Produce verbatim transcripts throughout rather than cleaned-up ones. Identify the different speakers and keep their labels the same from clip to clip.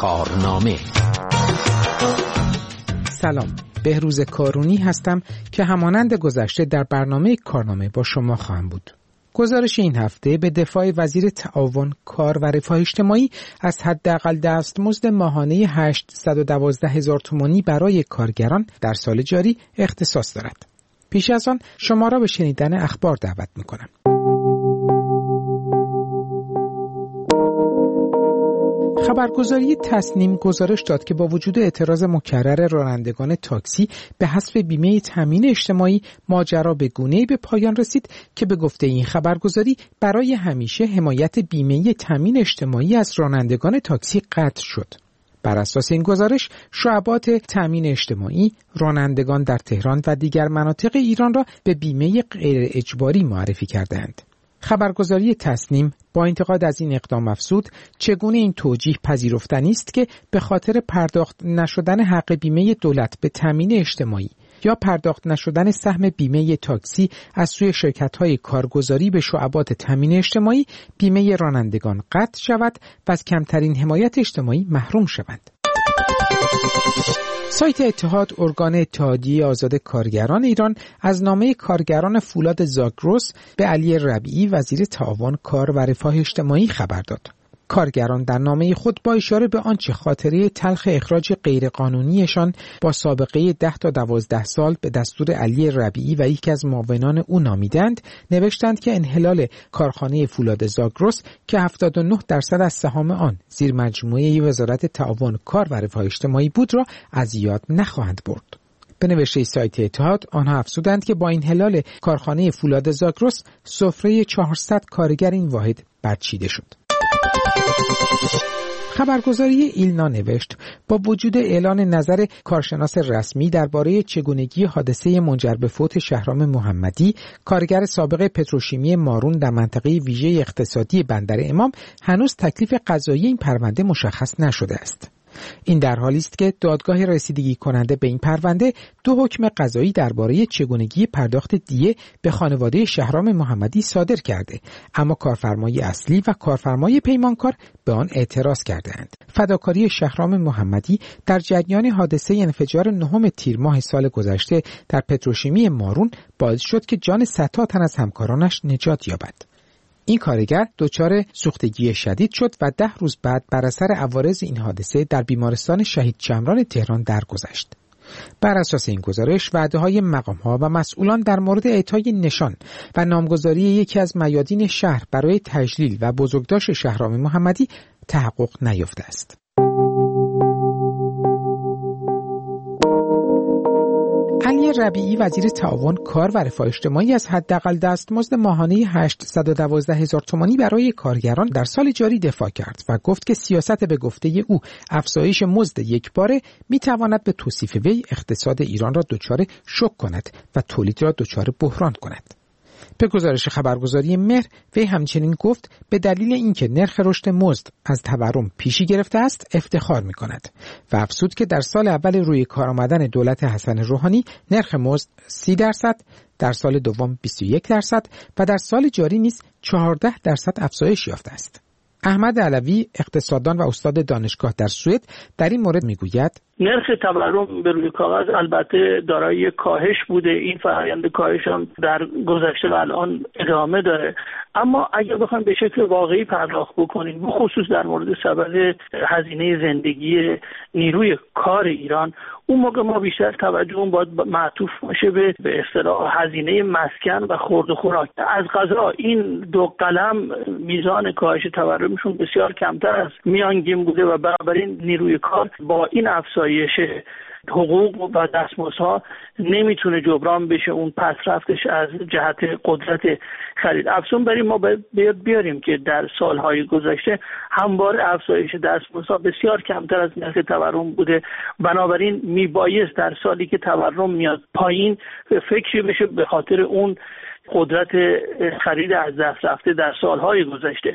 Speaker 1: کارنامه.
Speaker 2: سلام، بهروز کارونی هستم که همانند گذشته در برنامه کارنامه با شما خواهم بود. گزارش این هفته به دفاع وزیر تعاون، کار و رفاه اجتماعی از حداقل دستمزد ماهانه هشتصد و دوازده هزار تومانی برای کارگران در سال جاری اختصاص دارد. پیش از آن شما را به شنیدن اخبار دعوت می‌کنم. خبرگزاری تصنیم گزارش داد که با وجود اعتراض مکرر رانندگان تاکسی به حذف بیمه تامین اجتماعی، ماجرا به گونه‌ای به پایان رسید که به گفته این خبرگزاری برای همیشه حمایت بیمه تامین اجتماعی از رانندگان تاکسی قطع شد. بر اساس این گزارش، شعبات تامین اجتماعی رانندگان در تهران و دیگر مناطق ایران را به بیمه غیر اجباری معرفی کردند. خبرگزاری تصنیم با انتقاد از این اقدام افزود چگونه این توجیه پذیرفتنی است که به خاطر پرداخت نشدن حق بیمه دولت به تامین اجتماعی یا پرداخت نشدن سهم بیمه تاکسی از سوی شرکت‌های کارگزاری به شعبات تامین اجتماعی، بیمه رانندگان قطع شود و از کمترین حمایت اجتماعی محروم شوند. سایت اتحاد، ارگان اتحادیه آزاد کارگران ایران، از نامه کارگران فولاد زاگرس به علی ربیعی وزیر تعاون، کار و رفاه اجتماعی خبر داد. کارگران در نامه خود با اشاره به آنچه خاطره تلخ اخراج غیرقانونیشان با سابقه ده تا دوازده سال به دستور علی ربیعی و یکی از معاونان او نامیدند، نوشتند که انحلال کارخانه فولاد زاگرس که هفتاد و نه درصد از سهام آن زیر مجموعه وزارت تعاون، کار و رفاه اجتماعی بود را از یاد نخواهند برد. به نوشته سایت اتحاد، آنها افزودند که با انحلال کارخانه فولاد زاگرس سفره چهارصد کارگر این واحد برچیده شد. خبرگزاری ایلنا نوشت با وجود اعلان نظر کارشناس رسمی درباره چگونگی حادثه منجر به فوت شهرام محمدی، کارگر سابق پتروشیمی مارون در منطقه ویژه اقتصادی بندر امام، هنوز تکلیف قضایی این پرونده مشخص نشده است. این در حالی است که دادگاه رسیدگی کننده به این پرونده دو حکم قضایی درباره چگونگی پرداخت دیه به خانواده شهرام محمدی صادر کرده، اما کارفرمای اصلی و کارفرمای پیمانکار به آن اعتراض کردند. فداکاری شهرام محمدی در جریان حادثه انفجار نهم تیر ماه سال گذشته در پتروشیمی مارون باعث شد که جان صدها تن از همکارانش نجات یابد. این کارگر دچار سوختگی شدید شد و ده روز بعد بر اثر عوارض این حادثه در بیمارستان شهید شمران تهران درگذشت. بر اساس این گزارش، وعده‌های مقام‌ها و مسئولان در مورد اعطای نشان و نامگذاری یکی از میادین شهر برای تجلیل و بزرگداشت شهرام محمدی تحقق نیافته است. علی ربیعی وزیر تعاون، کار و رفاه اجتماعی از حداقل دستمزد ماهانه هشتصد و دوازده هزار تومانی برای کارگران در سال جاری دفاع کرد و گفت که سیاست به گفته او افزایش مزد یکباره میتواند به توصیف وی اقتصاد ایران را دچار شوک کند و تولید را دچار بحران کند. به گزارش خبرگزاری مهر، وی همچنین گفت به دلیل اینکه نرخ رشد مزد از تورم پیشی گرفته است افتخار می‌کند و افزود که در سال اول روی کار آمدن دولت حسن روحانی نرخ مزد سی درصد، در سال دوم بیست و یک درصد و در سال جاری نیز چهارده درصد افزایش یافته است. احمد علوی، اقتصاددان و استاد دانشگاه در سوئد، در این مورد میگوید
Speaker 3: نرخ تورم به روی کاغذ البته دارای کاهش بوده، این فرآیند کاهش هم در گذشته و الان ادامه داره، اما اگر بخوایم به شکل واقعی پرداخت بکنیم، بخصوص در مورد سبد هزینه زندگی نیروی کار ایران، اون موقع ما بیشتر توجهمون باید معطوف باشه به به اصطلاح هزینه مسکن و خورد و خوراک. از قضا این دو قلم میزان کاهش تورمشون بسیار کمتر از میانگین بوده و بنابراین نیروی کار با این افزایش حقوق و دستمزدها نمیتونه جبران بشه اون پس رفتش از جهت قدرت خرید. افزون بریم ما باید بیاریم که در سالهای گذشته همواره افزایش دستمزدها بسیار کمتر از نرخ تورم بوده، بنابراین میبایست در سالی که تورم میاد پایین فکری بشه به خاطر اون قدرت خرید از دست رفته در سالهای گذشته.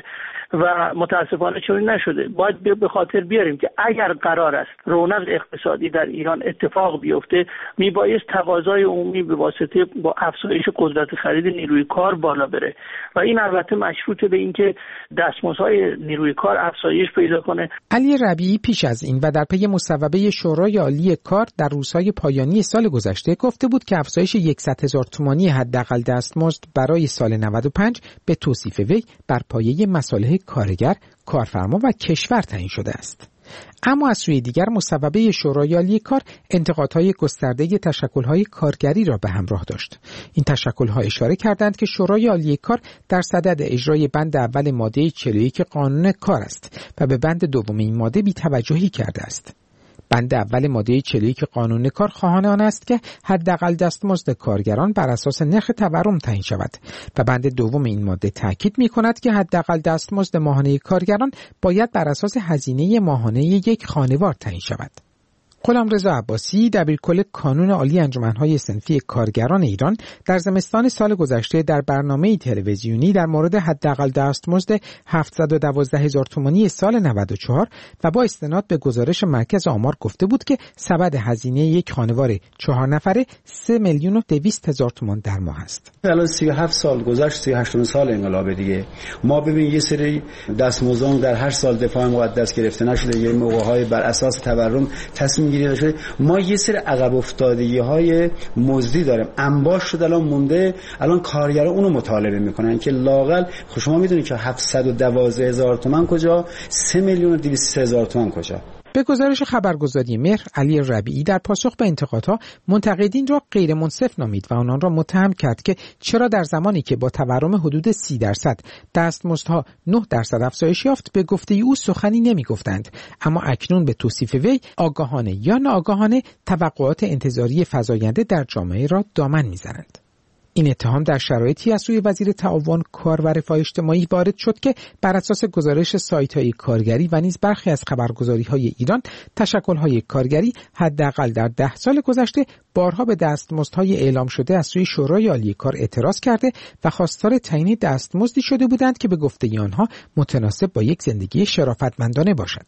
Speaker 3: و متاسفانه چنین نشده. باید به خاطر بیاریم که اگر قرار است رونق اقتصادی در ایران اتفاق بیفته، میبایست تقاضای عمومی به واسطه با افزایش قدرت خرید نیروی کار بالا بره و این البته مشروطه به اینکه دستمزدهای نیروی کار افزایش پیدا کنه.
Speaker 2: علی ربیعی پیش از این و در پی مصوبه شورای عالی کار در روزهای پایانی سال گذشته گفته بود که افزایش صد هزار تومانی حداقل دستمزد برای سال نود و پنج به توصیف وی بر پایه مصالح کارگر، کارفرما و کشور تعیین شده است. اما از سوی دیگر مصوبه شورای عالی کار انتقادهای گسترده تشکل‌های کارگری را به همراه داشت. این تشکل‌ها اشاره کردند که شورای عالی کار در صدد اجرای بند اول ماده چهل و یک قانون کار است و به بند دوم این ماده بی‌توجهی کرده است. بند اول ماده چهل و یک قانون کار خواهان آن است که حداقل دستمزد کارگران بر اساس نرخ تورم تعیین شود و بند دوم این ماده تاکید می‌کند که حداقل دستمزد ماهانه کارگران باید بر اساس هزینه ماهانه یک خانوار تعیین شود. غلامرضا عباسی دبیرکل کانون عالی انجمن‌های صنفی کارگران ایران در زمستان سال گذشته در برنامه تلویزیونی در مورد حداقل دستمزد هفتصد و دوازده هزار تومانی سال نود و چهار و با استناد به گزارش مرکز آمار گفته بود که سبد هزینه یک خانوار چهار نفره سه میلیون و دویست هزار تومان در ماه است.
Speaker 1: الان سی و هفت سال گذشت، سی و هشت سال انقلاب دیگه. ما ببین یه سری دستمزدان در هر سال دفاع مقدس گرفته نشده، یه موقع‌های بر اساس تورم تصمیم شده. ما یه سری عقب افتادگی‌های مزدی داریم. انباش شده الان مونده، الان کارگرا اونو مطالبه میکنن که لااقل خب شما میدونید که هفتصد و دوازده هزار تومان کجا، سه میلیون و دویست هزار تومان کجا.
Speaker 2: به گزارش خبرگزاری مهر، علی ربیعی در پاسخ به انتقادها منتقدین را غیر منصف نامید و آنان را متهم کرد که چرا در زمانی که با تورم حدود سی درصد دستمزدها نه درصد افزایش یافت به گفته او سخنی نمیگفتند، اما اکنون به توصیف وی آگاهانه یا ناآگاهانه توقعات انتظاری فزاینده در جامعه را دامن میزنند. این اتهام در شرایطی از سوی وزیر تعاون، کار و رفاه اجتماعی وارد شد که بر اساس گزارش سایت‌های کارگری و نیز برخی از خبرگزاری‌های ایران، تشکل‌های کارگری حداقل در ده سال گذشته بارها به دستمزدهای اعلام شده از سوی شورای عالی کار اعتراض کرده و خواستار تعیین دستمزدی شده بودند که به گفته آنها متناسب با یک زندگی شرافتمندانه باشد.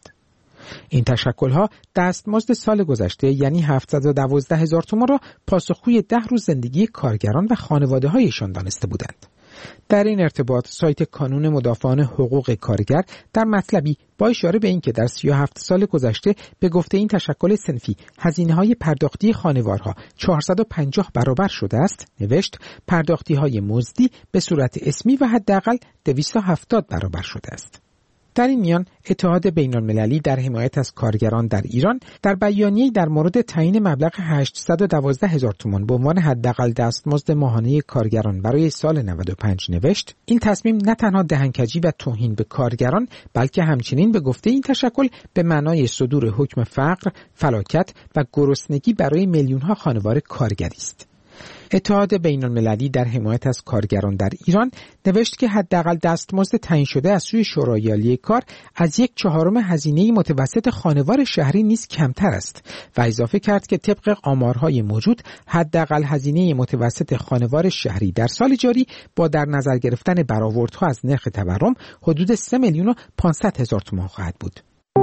Speaker 2: این تشکل‌ها دستمزد سال گذشته یعنی هفتصد و دوازده هزار تومان را پاسخگوی ده روز زندگی کارگران و خانواده‌هایشان دانسته بودند. در این ارتباط سایت کانون مدافعان حقوق کارگر در مطلبی با اشاره به اینکه در سی و هفت سال گذشته به گفته این تشکل صنفی هزینه‌های پرداختی خانوارها چهارصد و پنجاه برابر شده است، نوشت پرداختی‌های مزدی به صورت اسمی و حداقل دویست و هفتاد برابر شده است. در این میان اتحاد بین‌المللی در حمایت از کارگران در ایران در بیانیه‌ای در مورد تعیین مبلغ هشتصد و دوازده هزار تومان به عنوان حداقل دستمزد ماهانه کارگران برای سال نود و پنج نوشت این تصمیم نه تنها دهنکجی و توهین به کارگران بلکه همچنین به گفته این تشکل به معنای صدور حکم فقر، فلاکت و گرسنگی برای میلیون‌ها خانوار کارگری است. اتحاد بین‌المللی در حمایت از کارگران در ایران نوشت که حداقل دستمزد تعیین شده از سوی شورای عالی کار از یک چهارم هزینه متوسط خانوار شهری نیز کمتر است و اضافه کرد که طبق آمارهای موجود حداقل هزینه متوسط خانوار شهری در سال جاری با در نظر گرفتن برآوردها از نرخ تورم حدود سه میلیون و پانصد هزار تومان خواهد بود.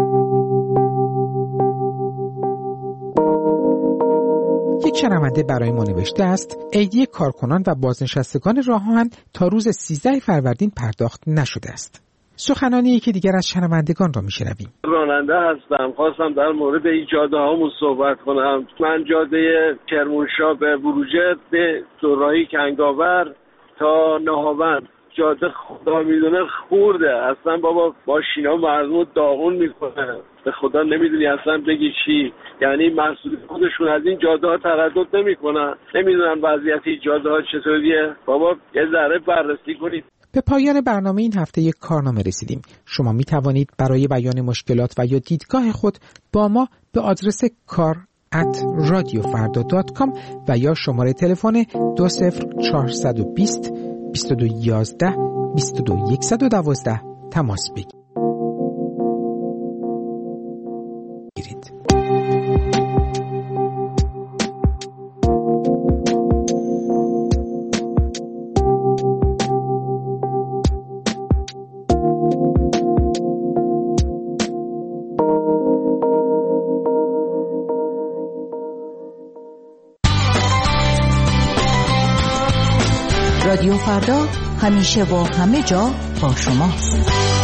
Speaker 2: یک شنونده برای ما نوشته است ایدی کارکنان و بازنشستگان راه آهن تا روز سیزده فروردین پرداخت نشده است. سخنانی که دیگر از شنوندگان را میشنویم.
Speaker 4: راننده هستم، خواستم در مورد این جاده هامون صحبت کنم. من جاده کرمانشاه به بروجرد به دوراهی کنگاور تا نهاوند جاده خدا میدونه خورده، اصلا بابا ماشینا مردم داغون میکنه، به خدا نمیدونی اصلا بگی چی. یعنی مسئول خودشون از این جاده ها تردد نمیکنن، نمیدونن وضعیت این جاده ها چطوریه. بابا یه ذره بررسی کنید.
Speaker 2: به پایان برنامه این هفته یک کارنامه رسیدیم. شما می توانید برای بیان مشکلات و یا دیدگاه خود با ما به آدرس کار ات رادیو فردا دات کام و یا شماره تلفن دو صفر چهارصد و بیست بیست و دو یازده بیست و دو صد و دوازده تماس بگیرید.
Speaker 5: رادیو فردا همیشه و همه جا با شماست.